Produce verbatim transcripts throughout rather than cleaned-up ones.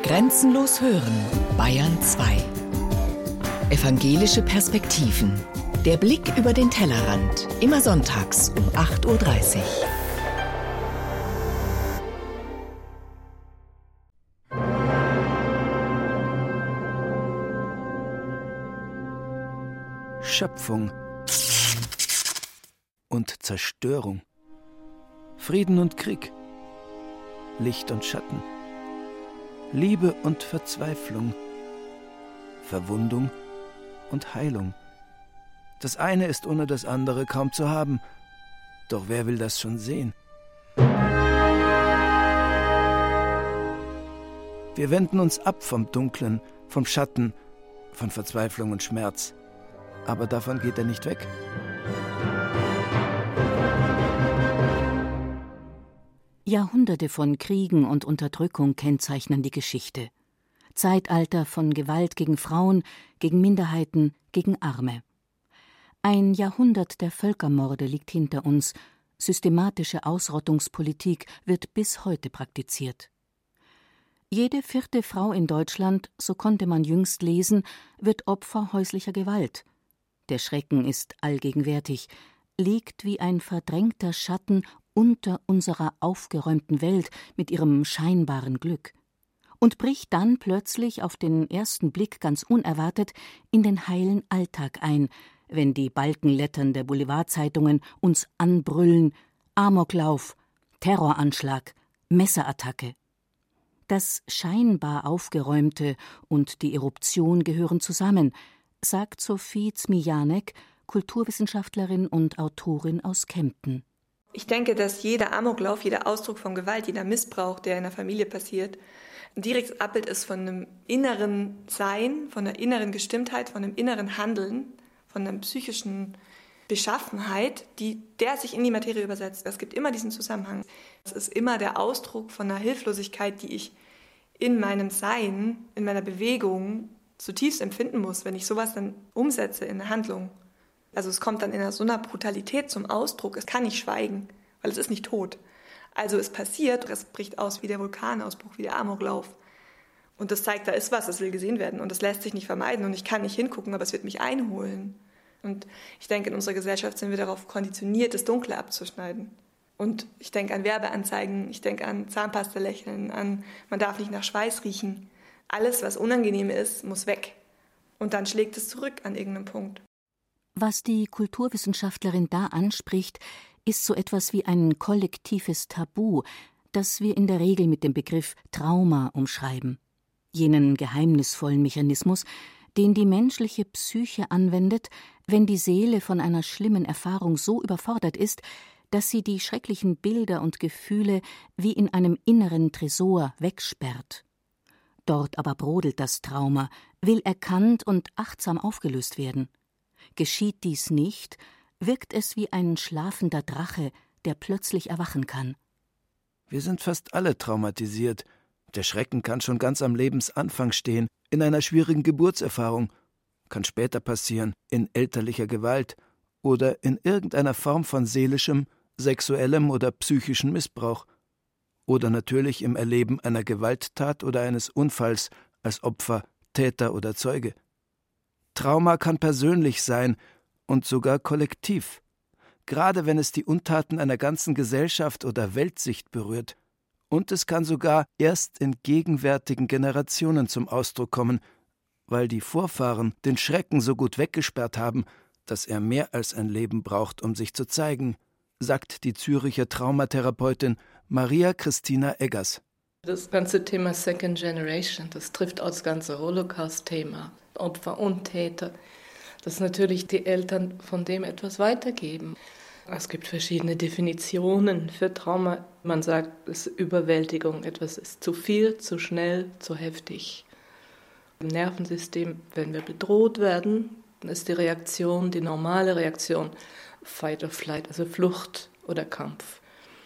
Grenzenlos hören, Bayern zwei. Evangelische Perspektiven. Der Blick über den Tellerrand. Immer sonntags um acht Uhr dreißig. Schöpfung und Zerstörung. Frieden und Krieg. Licht und Schatten. Liebe und Verzweiflung. Verwundung und Heilung. Das eine ist ohne das andere kaum zu haben. Doch wer will das schon sehen? Wir wenden uns ab vom Dunklen, vom Schatten, von Verzweiflung und Schmerz. Aber davon geht er nicht weg. Jahrhunderte von Kriegen und Unterdrückung kennzeichnen die Geschichte. Zeitalter von Gewalt gegen Frauen, gegen Minderheiten, gegen Arme. Ein Jahrhundert der Völkermorde liegt hinter uns. Systematische Ausrottungspolitik wird bis heute praktiziert. Jede vierte Frau in Deutschland, so konnte man jüngst lesen, wird Opfer häuslicher Gewalt. Der Schrecken ist allgegenwärtig, liegt wie ein verdrängter Schatten unter unserer aufgeräumten Welt mit ihrem scheinbaren Glück und bricht dann plötzlich auf den ersten Blick ganz unerwartet in den heilen Alltag ein, wenn die Balkenlettern der Boulevardzeitungen uns anbrüllen: Amoklauf, Terroranschlag, Messerattacke. Das scheinbar Aufgeräumte und die Eruption gehören zusammen, sagt Sophie Zmijanek, Kulturwissenschaftlerin und Autorin aus Kempten. Ich denke, dass jeder Amoklauf, jeder Ausdruck von Gewalt, jeder Missbrauch, der in der Familie passiert, ein direktes Abbild ist von einem inneren Sein, von einer inneren Gestimmtheit, von einem inneren Handeln, von einer psychischen Beschaffenheit, die, der sich in die Materie übersetzt. Es gibt immer diesen Zusammenhang. Es ist immer der Ausdruck von einer Hilflosigkeit, die ich in meinem Sein, in meiner Bewegung zutiefst empfinden muss, wenn ich sowas dann umsetze in eine Handlung. Also es kommt dann in so einer Brutalität zum Ausdruck, es kann nicht schweigen, weil es ist nicht tot. Also es passiert, es bricht aus wie der Vulkanausbruch, wie der Amoklauf. Und das zeigt, da ist was, das will gesehen werden und das lässt sich nicht vermeiden und ich kann nicht hingucken, aber es wird mich einholen. Und ich denke, in unserer Gesellschaft sind wir darauf konditioniert, das Dunkle abzuschneiden. Und ich denke an Werbeanzeigen, ich denke an Zahnpasta-Lächeln, an man darf nicht nach Schweiß riechen. Alles, was unangenehm ist, muss weg. Und dann schlägt es zurück an irgendeinem Punkt. Was die Kulturwissenschaftlerin da anspricht, ist so etwas wie ein kollektives Tabu, das wir in der Regel mit dem Begriff Trauma umschreiben. Jenen geheimnisvollen Mechanismus, den die menschliche Psyche anwendet, wenn die Seele von einer schlimmen Erfahrung so überfordert ist, dass sie die schrecklichen Bilder und Gefühle wie in einem inneren Tresor wegsperrt. Dort aber brodelt das Trauma, will erkannt und achtsam aufgelöst werden. Geschieht dies nicht, wirkt es wie ein schlafender Drache, der plötzlich erwachen kann. Wir sind fast alle traumatisiert. Der Schrecken kann schon ganz am Lebensanfang stehen, in einer schwierigen Geburtserfahrung, kann später passieren, in elterlicher Gewalt oder in irgendeiner Form von seelischem, sexuellem oder psychischem Missbrauch. Oder natürlich im Erleben einer Gewalttat oder eines Unfalls als Opfer, Täter oder Zeuge. Trauma kann persönlich sein und sogar kollektiv, gerade wenn es die Untaten einer ganzen Gesellschaft oder Weltsicht berührt. Und es kann sogar erst in gegenwärtigen Generationen zum Ausdruck kommen, weil die Vorfahren den Schrecken so gut weggesperrt haben, dass er mehr als ein Leben braucht, um sich zu zeigen, sagt die Züricher Traumatherapeutin Maria Christina Eggers. Das ganze Thema Second Generation, das trifft auch das ganze Holocaust-Thema, Opfer und Täter, dass natürlich die Eltern von dem etwas weitergeben. Es gibt verschiedene Definitionen für Trauma. Man sagt, es ist Überwältigung, etwas ist zu viel, zu schnell, zu heftig. Im Nervensystem, wenn wir bedroht werden, dann ist die Reaktion, die normale Reaktion, Fight or Flight, also Flucht oder Kampf.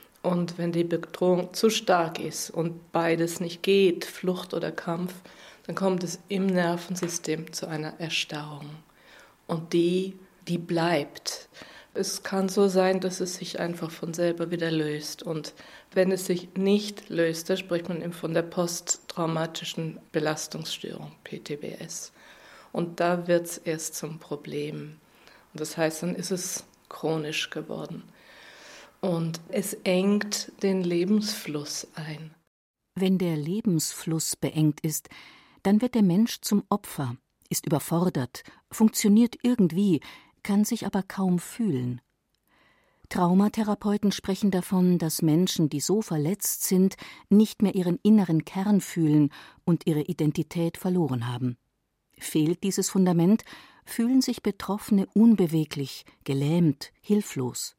Und wenn die Bedrohung zu stark ist und beides nicht geht, Flucht oder Kampf, dann kommt es im Nervensystem zu einer Erstarrung. Und die, die bleibt. Es kann so sein, dass es sich einfach von selber wieder löst. Und wenn es sich nicht löst, da spricht man eben von der posttraumatischen Belastungsstörung, P T B S. Und da wird es erst zum Problem. Und das heißt, dann ist es chronisch geworden. Und es engt den Lebensfluss ein. Wenn der Lebensfluss beengt ist, dann wird der Mensch zum Opfer, ist überfordert, funktioniert irgendwie, kann sich aber kaum fühlen. Traumatherapeuten sprechen davon, dass Menschen, die so verletzt sind, nicht mehr ihren inneren Kern fühlen und ihre Identität verloren haben. Fehlt dieses Fundament, fühlen sich Betroffene unbeweglich, gelähmt, hilflos.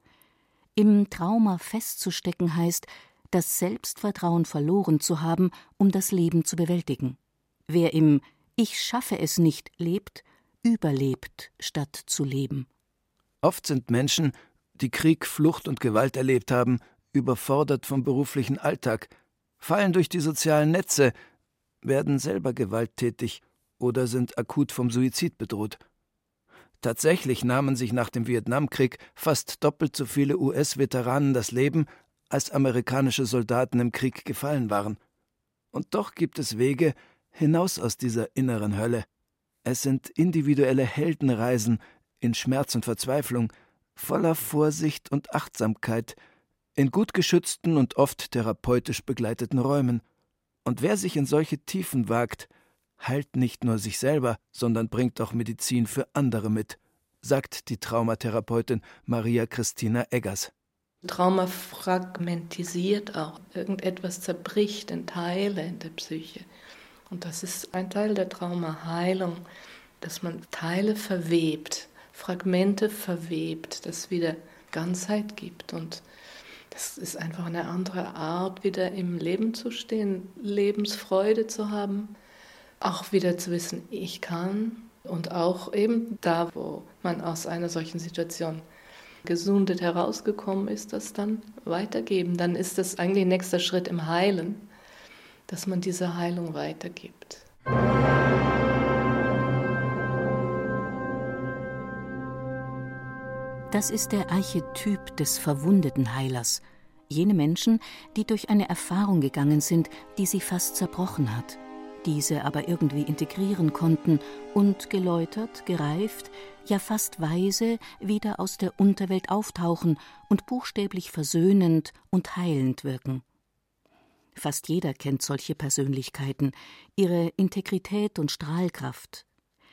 Im Trauma festzustecken heißt, das Selbstvertrauen verloren zu haben, um das Leben zu bewältigen. Wer im »Ich schaffe es nicht« lebt, überlebt, statt zu leben. Oft sind Menschen, die Krieg, Flucht und Gewalt erlebt haben, überfordert vom beruflichen Alltag, fallen durch die sozialen Netze, werden selber gewalttätig oder sind akut vom Suizid bedroht. Tatsächlich nahmen sich nach dem Vietnamkrieg fast doppelt so viele U S-Veteranen das Leben, als amerikanische Soldaten im Krieg gefallen waren. Und doch gibt es Wege hinaus aus dieser inneren Hölle. Es sind individuelle Heldenreisen in Schmerz und Verzweiflung, voller Vorsicht und Achtsamkeit, in gut geschützten und oft therapeutisch begleiteten Räumen. Und wer sich in solche Tiefen wagt, heilt nicht nur sich selber, sondern bringt auch Medizin für andere mit, sagt die Traumatherapeutin Maria Christina Eggers. Trauma fragmentisiert auch. Irgendetwas zerbricht in Teile in der Psyche. Und das ist ein Teil der Traumaheilung, dass man Teile verwebt, Fragmente verwebt, das wieder Ganzheit gibt. Und das ist einfach eine andere Art, wieder im Leben zu stehen, Lebensfreude zu haben, auch wieder zu wissen, ich kann. Und auch eben da, wo man aus einer solchen Situation gesundet herausgekommen ist, das dann weitergeben. Dann ist das eigentlich ein nächster Schritt im Heilen, dass man diese Heilung weitergibt. Das ist der Archetyp des verwundeten Heilers. Jene Menschen, die durch eine Erfahrung gegangen sind, die sie fast zerbrochen hat, diese aber irgendwie integrieren konnten und geläutert, gereift, ja fast weise wieder aus der Unterwelt auftauchen und buchstäblich versöhnend und heilend wirken. Fast jeder kennt solche Persönlichkeiten, ihre Integrität und Strahlkraft.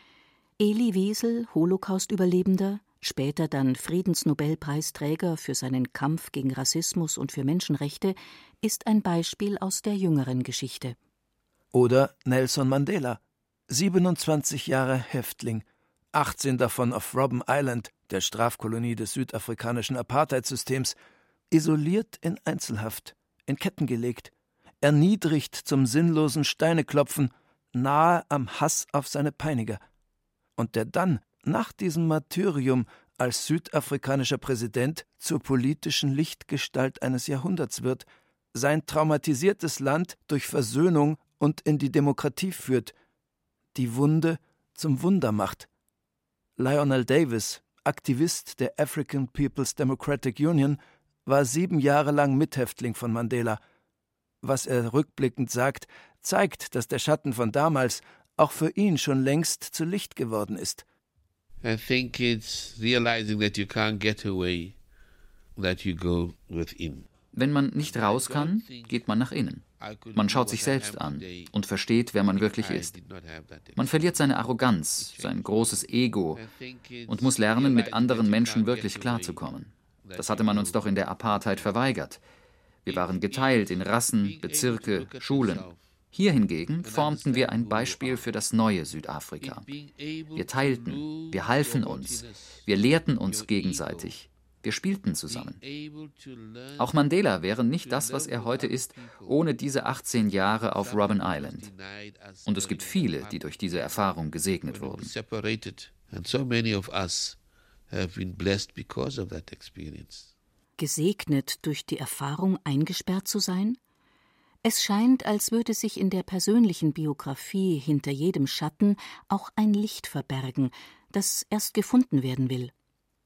Elie Wiesel, Holocaust-Überlebender, später dann Friedensnobelpreisträger für seinen Kampf gegen Rassismus und für Menschenrechte, ist ein Beispiel aus der jüngeren Geschichte. Oder Nelson Mandela, siebenundzwanzig Jahre Häftling, achtzehn davon auf Robben Island, der Strafkolonie des südafrikanischen Apartheidsystems, isoliert in Einzelhaft, in Ketten gelegt, erniedrigt zum sinnlosen Steineklopfen, nahe am Hass auf seine Peiniger. Und der dann, nach diesem Martyrium, als südafrikanischer Präsident zur politischen Lichtgestalt eines Jahrhunderts wird, sein traumatisiertes Land durch Versöhnung und in die Demokratie führt, die Wunde zum Wunder macht. Lionel Davis, Aktivist der African People's Democratic Union, war sieben Jahre lang Mithäftling von Mandela. Was er rückblickend sagt, zeigt, dass der Schatten von damals auch für ihn schon längst zu Licht geworden ist. I think it's realizing that you can't get away, that you go within. Wenn man nicht raus kann, geht man nach innen. Man schaut sich selbst an und versteht, wer man wirklich ist. Man verliert seine Arroganz, sein großes Ego und muss lernen, mit anderen Menschen wirklich klarzukommen. Das hatte man uns doch in der Apartheid verweigert. Wir waren geteilt in Rassen, Bezirke, Schulen. Hier hingegen formten wir ein Beispiel für das neue Südafrika. Wir teilten, wir halfen uns, wir lehrten uns gegenseitig. Wir spielten zusammen. Auch Mandela wäre nicht das, was er heute ist, ohne diese achtzehn Jahre auf Robben Island. Und es gibt viele, die durch diese Erfahrung gesegnet wurden. Gesegnet durch die Erfahrung, eingesperrt zu sein? Es scheint, als würde sich in der persönlichen Biografie hinter jedem Schatten auch ein Licht verbergen, das erst gefunden werden will.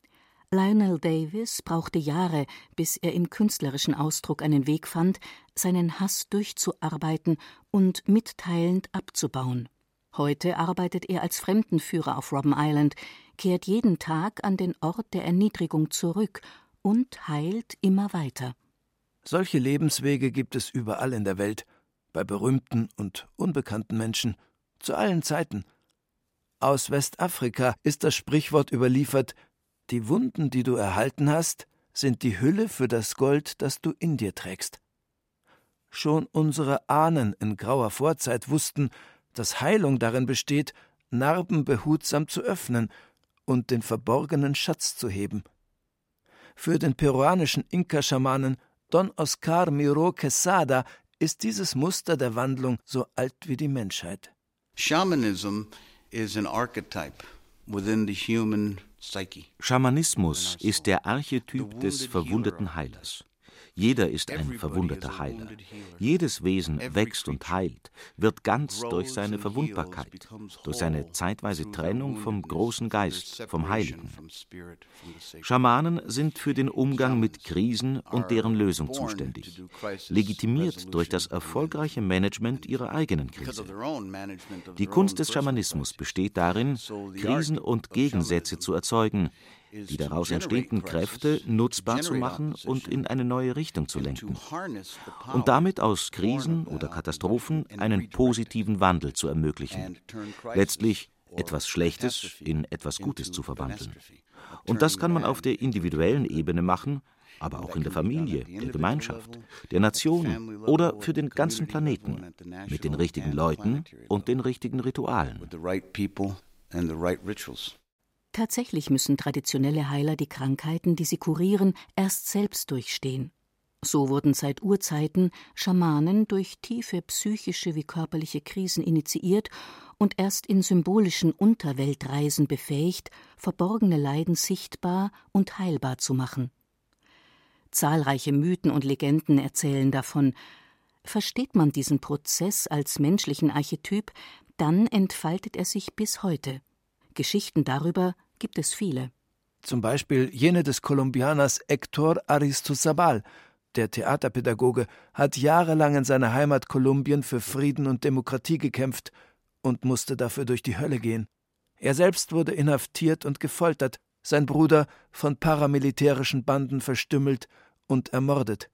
Lionel Davis brauchte Jahre, bis er im künstlerischen Ausdruck einen Weg fand, seinen Hass durchzuarbeiten und mitteilend abzubauen. Heute arbeitet er als Fremdenführer auf Robben Island, kehrt jeden Tag an den Ort der Erniedrigung zurück und heilt immer weiter. Solche Lebenswege gibt es überall in der Welt, bei berühmten und unbekannten Menschen, zu allen Zeiten. Aus Westafrika ist das Sprichwort überliefert: Die Wunden, die du erhalten hast, sind die Hülle für das Gold, das du in dir trägst. Schon unsere Ahnen in grauer Vorzeit wussten, dass Heilung darin besteht, Narben behutsam zu öffnen und den verborgenen Schatz zu heben. Für den peruanischen Inka-Schamanen Don Oscar Miro Quesada ist dieses Muster der Wandlung so alt wie die Menschheit. Shamanism is an archetype within the human psyche. Schamanismus ist der Archetyp des verwundeten Heilers. Jeder ist ein verwundeter Heiler. Jedes Wesen wächst und heilt, wird ganz durch seine Verwundbarkeit, durch seine zeitweise Trennung vom großen Geist, vom Heiligen. Schamanen sind für den Umgang mit Krisen und deren Lösung zuständig, legitimiert durch das erfolgreiche Management ihrer eigenen Krise. Die Kunst des Schamanismus besteht darin, Krisen und Gegensätze zu erzeugen, die daraus entstehenden Kräfte nutzbar zu machen und in eine neue Richtung zu lenken und damit aus Krisen oder Katastrophen einen positiven Wandel zu ermöglichen, letztlich etwas Schlechtes in etwas Gutes zu verwandeln. Und das kann man auf der individuellen Ebene machen, aber auch in der Familie, der Gemeinschaft, der Nation oder für den ganzen Planeten, mit den richtigen Leuten und den richtigen Ritualen. Tatsächlich müssen traditionelle Heiler die Krankheiten, die sie kurieren, erst selbst durchstehen. So wurden seit Urzeiten Schamanen durch tiefe psychische wie körperliche Krisen initiiert und erst in symbolischen Unterweltreisen befähigt, verborgene Leiden sichtbar und heilbar zu machen. Zahlreiche Mythen und Legenden erzählen davon. Versteht man diesen Prozess als menschlichen Archetyp, dann entfaltet er sich bis heute. Geschichten darüber gibt es viele. Zum Beispiel jene des Kolumbianers Héctor Aristizabal. Der Theaterpädagoge hat jahrelang in seiner Heimat Kolumbien für Frieden und Demokratie gekämpft und musste dafür durch die Hölle gehen. Er selbst wurde inhaftiert und gefoltert, sein Bruder von paramilitärischen Banden verstümmelt und ermordet.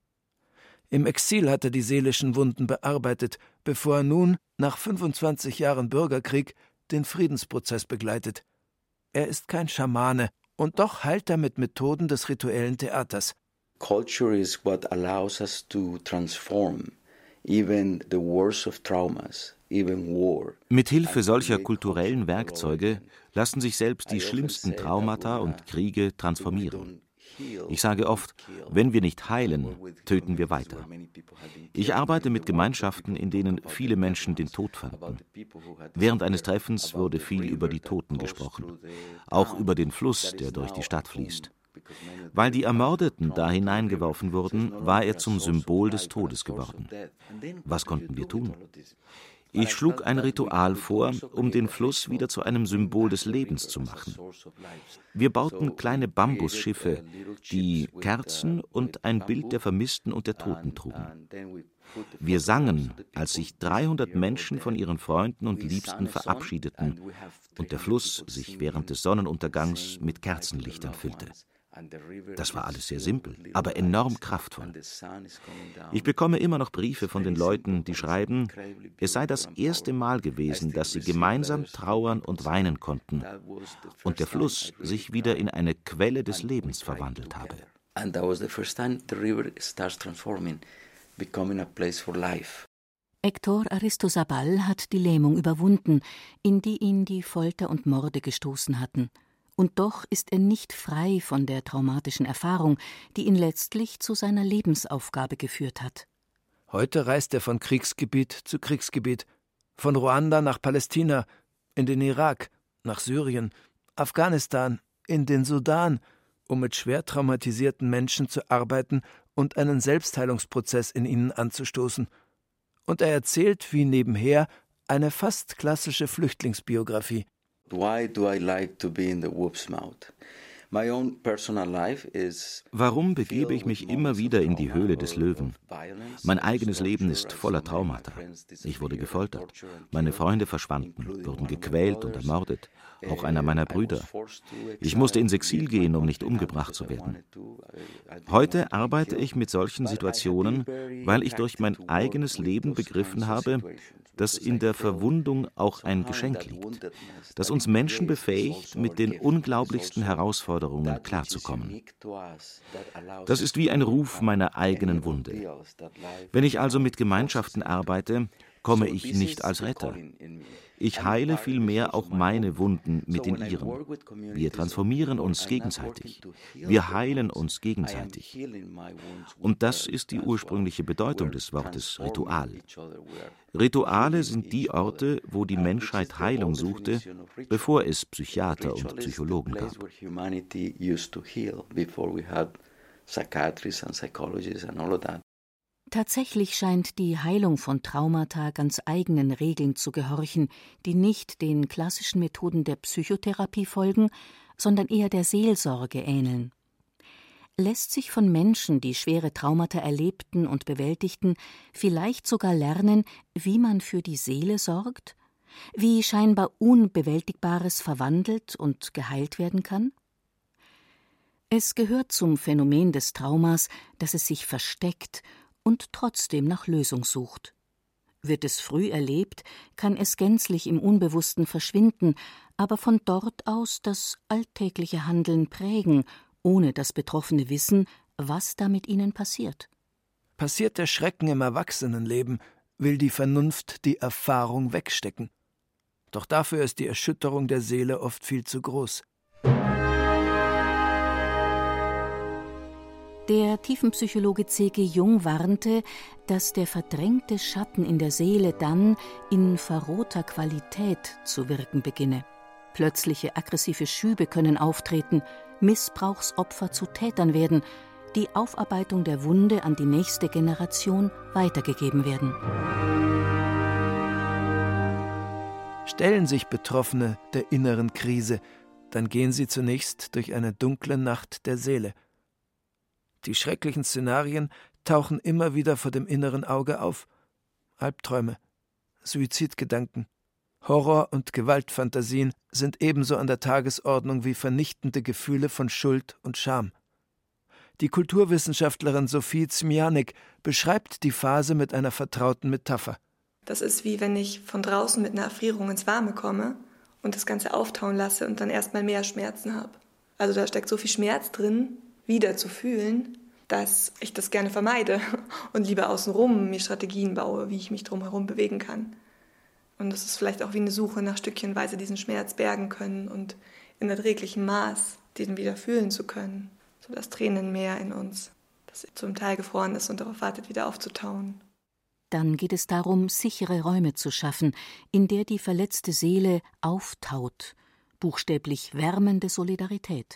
Im Exil hat er die seelischen Wunden bearbeitet, bevor er nun, nach fünfundzwanzig Jahren Bürgerkrieg, den Friedensprozess begleitet. Er ist kein Schamane, und doch heilt er mit Methoden des rituellen Theaters. Culture is what allows us to transform even the worst of traumas, even war. Mithilfe solcher kulturellen Werkzeuge lassen sich selbst die schlimmsten Traumata und Kriege transformieren. Ich sage oft, wenn wir nicht heilen, töten wir weiter. Ich arbeite mit Gemeinschaften, in denen viele Menschen den Tod fanden. Während eines Treffens wurde viel über die Toten gesprochen, auch über den Fluss, der durch die Stadt fließt. Weil die Ermordeten da hineingeworfen wurden, war er zum Symbol des Todes geworden. Was konnten wir tun? Ich schlug ein Ritual vor, um den Fluss wieder zu einem Symbol des Lebens zu machen. Wir bauten kleine Bambusschiffe, die Kerzen und ein Bild der Vermissten und der Toten trugen. Wir sangen, als sich dreihundert Menschen von ihren Freunden und Liebsten verabschiedeten und der Fluss sich während des Sonnenuntergangs mit Kerzenlichtern füllte. Das war alles sehr simpel, aber enorm kraftvoll. Ich bekomme immer noch Briefe von den Leuten, die schreiben, es sei das erste Mal gewesen, dass sie gemeinsam trauern und weinen konnten und der Fluss sich wieder in eine Quelle des Lebens verwandelt habe. Héctor Aristizabal hat die Lähmung überwunden, in die ihn die Folter und Morde gestoßen hatten. Und doch ist er nicht frei von der traumatischen Erfahrung, die ihn letztlich zu seiner Lebensaufgabe geführt hat. Heute reist er von Kriegsgebiet zu Kriegsgebiet, von Ruanda nach Palästina, in den Irak, nach Syrien, Afghanistan, in den Sudan, um mit schwer traumatisierten Menschen zu arbeiten und einen Selbstheilungsprozess in ihnen anzustoßen. Und er erzählt, wie nebenher, eine fast klassische Flüchtlingsbiografie. Why do I like to be in the wolf's mouth? Warum begebe ich mich immer wieder in die Höhle des Löwen? Mein eigenes Leben ist voller Traumata. Ich wurde gefoltert. Meine Freunde verschwanden, wurden gequält und ermordet. Auch einer meiner Brüder. Ich musste ins Exil gehen, um nicht umgebracht zu werden. Heute arbeite ich mit solchen Situationen, weil ich durch mein eigenes Leben begriffen habe, dass in der Verwundung auch ein Geschenk liegt, das uns Menschen befähigt, mit den unglaublichsten Herausforderungen klarzukommen. Das ist wie ein Ruf meiner eigenen Wunde. Wenn ich also mit Gemeinschaften arbeite, komme ich nicht als Retter. Ich heile vielmehr auch meine Wunden mit den ihren. Wir transformieren uns gegenseitig. Wir heilen uns gegenseitig. Und das ist die ursprüngliche Bedeutung des Wortes Ritual. Rituale sind die Orte, wo die Menschheit Heilung suchte, bevor es Psychiater und Psychologen gab. Tatsächlich scheint die Heilung von Traumata ganz eigenen Regeln zu gehorchen, die nicht den klassischen Methoden der Psychotherapie folgen, sondern eher der Seelsorge ähneln. Lässt sich von Menschen, die schwere Traumata erlebten und bewältigten, vielleicht sogar lernen, wie man für die Seele sorgt, wie scheinbar Unbewältigbares verwandelt und geheilt werden kann? Es gehört zum Phänomen des Traumas, dass es sich versteckt und trotzdem nach Lösung sucht. Wird es früh erlebt, kann es gänzlich im Unbewussten verschwinden, aber von dort aus das alltägliche Handeln prägen, ohne das Betroffene wissen, was da mit ihnen passiert. Passiert der Schrecken im Erwachsenenleben, will die Vernunft die Erfahrung wegstecken. Doch dafür ist die Erschütterung der Seele oft viel zu groß. Der Tiefenpsychologe C G Jung warnte, dass der verdrängte Schatten in der Seele dann in verrohter Qualität zu wirken beginne. Plötzliche aggressive Schübe können auftreten, Missbrauchsopfer zu Tätern werden, die Aufarbeitung der Wunde an die nächste Generation weitergegeben werden. Stellen sich Betroffene der inneren Krise, dann gehen sie zunächst durch eine dunkle Nacht der Seele. Die schrecklichen Szenarien tauchen immer wieder vor dem inneren Auge auf. Albträume, Suizidgedanken, Horror- und Gewaltfantasien sind ebenso an der Tagesordnung wie vernichtende Gefühle von Schuld und Scham. Die Kulturwissenschaftlerin Sophie Zmianik beschreibt die Phase mit einer vertrauten Metapher. Das ist wie wenn ich von draußen mit einer Erfrierung ins Warme komme und das Ganze auftauen lasse und dann erstmal mehr Schmerzen habe. Also da steckt so viel Schmerz drin, wieder zu fühlen, dass ich das gerne vermeide und lieber außenrum mir Strategien baue, wie ich mich drumherum bewegen kann. Und das ist vielleicht auch wie eine Suche nach stückchenweise diesen Schmerz bergen können und in erträglichem Maß den wieder fühlen zu können, so das Tränenmeer in uns, das zum Teil gefroren ist und darauf wartet, wieder aufzutauen. Dann geht es darum, sichere Räume zu schaffen, in der die verletzte Seele auftaut, buchstäblich wärmende Solidarität.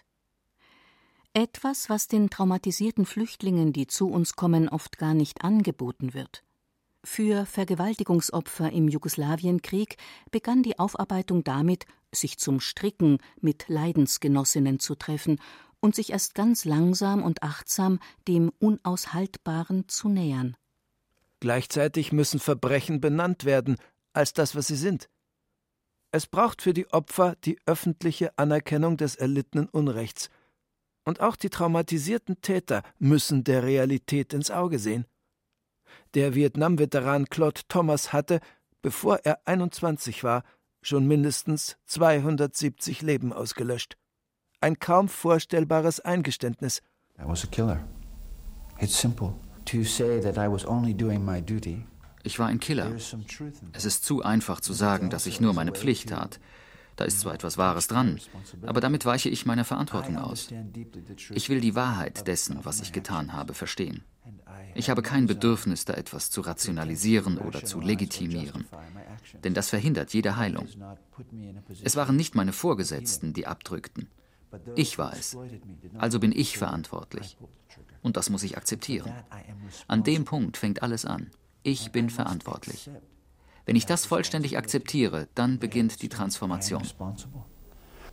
Etwas, was den traumatisierten Flüchtlingen, die zu uns kommen, oft gar nicht angeboten wird. Für Vergewaltigungsopfer im Jugoslawienkrieg begann die Aufarbeitung damit, sich zum Stricken mit Leidensgenossinnen zu treffen und sich erst ganz langsam und achtsam dem Unaushaltbaren zu nähern. Gleichzeitig müssen Verbrechen benannt werden als das, was sie sind. Es braucht für die Opfer die öffentliche Anerkennung des erlittenen Unrechts. Und auch die traumatisierten Täter müssen der Realität ins Auge sehen. Der Vietnam-Veteran Claude Thomas hatte, bevor er einundzwanzig war, schon mindestens zweihundertsiebzig Leben ausgelöscht. Ein kaum vorstellbares Eingeständnis. I was a killer. It's simple to say that I was only doing my duty. Ich war ein Killer. Es ist zu einfach zu sagen, dass ich nur meine Pflicht tat. Da ist zwar etwas Wahres dran, aber damit weiche ich meiner Verantwortung aus. Ich will die Wahrheit dessen, was ich getan habe, verstehen. Ich habe kein Bedürfnis, da etwas zu rationalisieren oder zu legitimieren, denn das verhindert jede Heilung. Es waren nicht meine Vorgesetzten, die abdrückten. Ich war es. Also bin ich verantwortlich. Und das muss ich akzeptieren. An dem Punkt fängt alles an. Ich bin verantwortlich. Wenn ich das vollständig akzeptiere, dann beginnt die Transformation.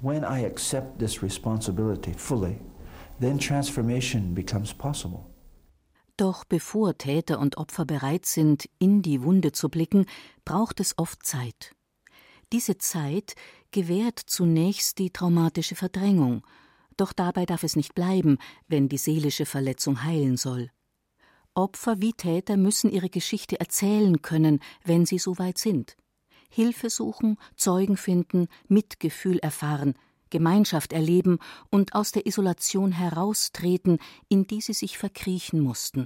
When I accept this responsibility fully, then transformation becomes possible. Doch bevor Täter und Opfer bereit sind, in die Wunde zu blicken, braucht es oft Zeit. Diese Zeit gewährt zunächst die traumatische Verdrängung, doch dabei darf es nicht bleiben, wenn die seelische Verletzung heilen soll. Opfer wie Täter müssen ihre Geschichte erzählen können, wenn sie so weit sind. Hilfe suchen, Zeugen finden, Mitgefühl erfahren, Gemeinschaft erleben und aus der Isolation heraustreten, in die sie sich verkriechen mussten.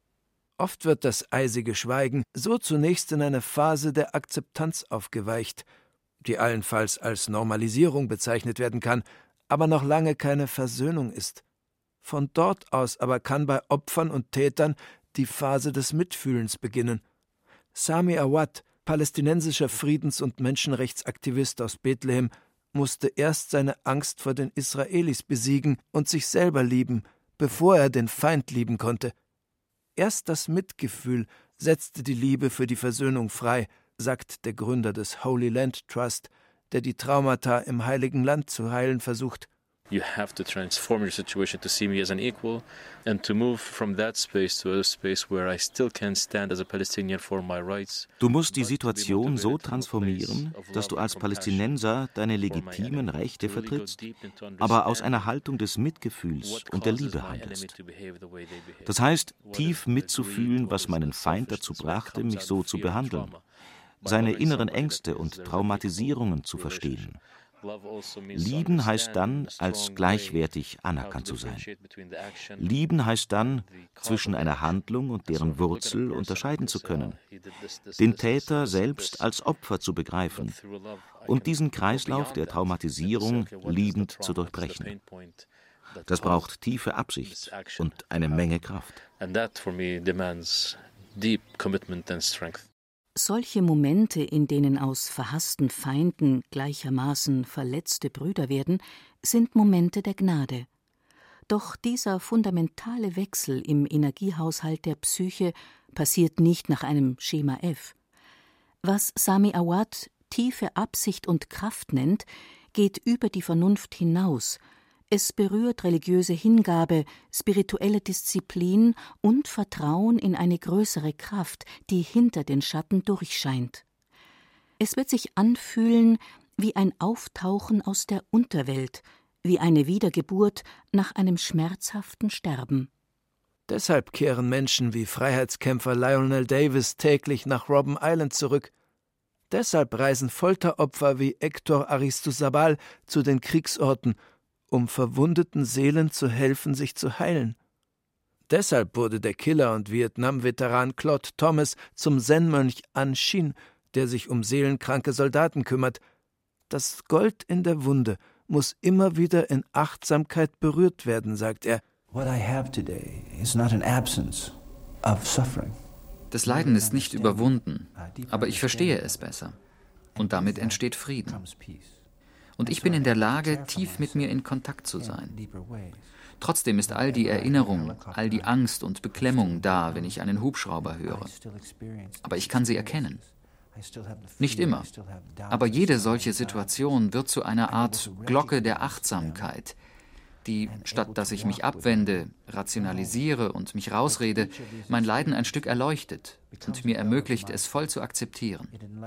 Oft wird das eisige Schweigen so zunächst in eine Phase der Akzeptanz aufgeweicht, die allenfalls als Normalisierung bezeichnet werden kann, aber noch lange keine Versöhnung ist. Von dort aus aber kann bei Opfern und Tätern die Phase des Mitfühlens beginnen. Sami Awad, palästinensischer Friedens- und Menschenrechtsaktivist aus Bethlehem, musste erst seine Angst vor den Israelis besiegen und sich selber lieben, bevor er den Feind lieben konnte. Erst das Mitgefühl setzte die Liebe für die Versöhnung frei, sagt der Gründer des Holy Land Trust, der die Traumata im Heiligen Land zu heilen versucht. You have to transform your situation to see me as an equal and to move from that space to a space where I still can stand as a Palestinian for my rights. Du musst die Situation so transformieren, dass du als Palästinenser deine legitimen Rechte vertrittst, aber aus einer Haltung des Mitgefühls und der Liebe handelst. Das heißt, tief mitzufühlen, was meinen Feind dazu brachte, mich so zu behandeln, seine inneren Ängste und Traumatisierungen zu verstehen. Lieben heißt dann, als gleichwertig anerkannt zu sein. Lieben heißt dann, zwischen einer Handlung und deren Wurzel unterscheiden zu können, den Täter selbst als Opfer zu begreifen und diesen Kreislauf der Traumatisierung liebend zu durchbrechen. Das braucht tiefe Absicht und eine Menge Kraft. And that for me demands deep commitment and strength. Solche Momente, in denen aus verhassten Feinden gleichermaßen verletzte Brüder werden, sind Momente der Gnade. Doch dieser fundamentale Wechsel im Energiehaushalt der Psyche passiert nicht nach einem Schema F. Was Sami Awad tiefe Absicht und Kraft nennt, geht über die Vernunft hinaus. Es berührt religiöse Hingabe, spirituelle Disziplin und Vertrauen in eine größere Kraft, die hinter den Schatten durchscheint. Es wird sich anfühlen wie ein Auftauchen aus der Unterwelt, wie eine Wiedergeburt nach einem schmerzhaften Sterben. Deshalb kehren Menschen wie Freiheitskämpfer Lionel Davis täglich nach Robben Island zurück. Deshalb reisen Folteropfer wie Hector Aristizabal zu den Kriegsorten, um verwundeten Seelen zu helfen, sich zu heilen. Deshalb wurde der Killer und Vietnam-Veteran Claude Thomas zum Zen-Mönch An Shin, der sich um seelenkranke Soldaten kümmert. Das Gold in der Wunde muss immer wieder in Achtsamkeit berührt werden, sagt er. What I have today is not an absence of suffering. Das Leiden ist nicht überwunden, aber ich verstehe es besser. Und damit entsteht Frieden. Und ich bin in der Lage, tief mit mir in Kontakt zu sein. Trotzdem ist all die Erinnerung, all die Angst und Beklemmung da, wenn ich einen Hubschrauber höre. Aber ich kann sie erkennen. Nicht immer, aber jede solche Situation wird zu einer Art Glocke der Achtsamkeit, die, statt dass ich mich abwende, rationalisiere und mich rausrede, mein Leiden ein Stück erleuchtet und mir ermöglicht, es voll zu akzeptieren.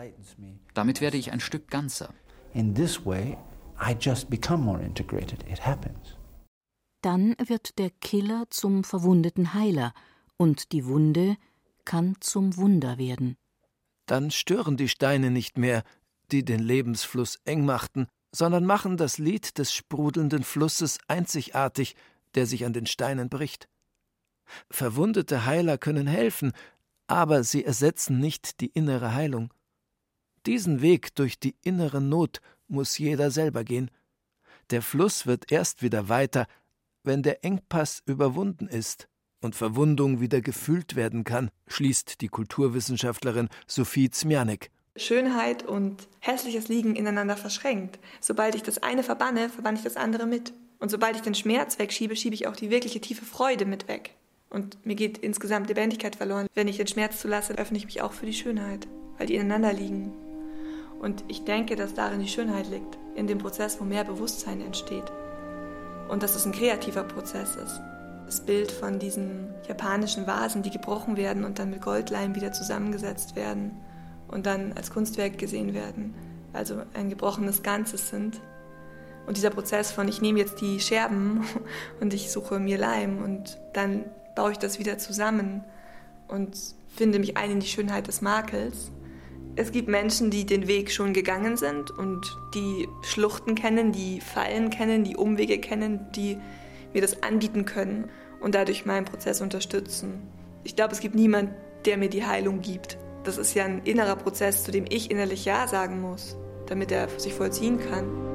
Damit werde ich ein Stück ganzer. In this way, I just become more integrated. It happens. Dann wird der Killer zum verwundeten Heiler und die Wunde kann zum Wunder werden. Dann stören die Steine nicht mehr, die den Lebensfluss eng machten, sondern machen das Lied des sprudelnden Flusses einzigartig, der sich an den Steinen bricht. Verwundete Heiler können helfen, aber sie ersetzen nicht die innere Heilung. Diesen Weg durch die innere Not muss jeder selber gehen. Der Fluss wird erst wieder weiter, wenn der Engpass überwunden ist und Verwundung wieder gefühlt werden kann, schließt die Kulturwissenschaftlerin Sophie Zmianek. Schönheit und Hässliches liegen ineinander verschränkt. Sobald ich das eine verbanne, verbanne ich das andere mit. Und sobald ich den Schmerz wegschiebe, schiebe ich auch die wirkliche tiefe Freude mit weg. Und mir geht insgesamt Lebendigkeit verloren. Wenn ich den Schmerz zulasse, öffne ich mich auch für die Schönheit, weil die ineinander liegen. Und ich denke, dass darin die Schönheit liegt. in dem Prozess, wo mehr Bewusstsein entsteht. Und dass es ein kreativer Prozess ist. Das Bild von diesen japanischen Vasen, die gebrochen werden und dann mit Goldleim wieder zusammengesetzt werden und dann als Kunstwerk gesehen werden, also ein gebrochenes Ganzes sind. Und dieser Prozess von, ich nehme jetzt die Scherben und ich suche mir Leim und dann baue ich das wieder zusammen und finde mich ein in die Schönheit des Makels. Es gibt Menschen, die den Weg schon gegangen sind und die Schluchten kennen, die Fallen kennen, die Umwege kennen, die mir das anbieten können und dadurch meinen Prozess unterstützen. Ich glaube, es gibt niemanden, der mir die Heilung gibt. Das ist ja ein innerer Prozess, zu dem ich innerlich Ja sagen muss, damit er sich vollziehen kann.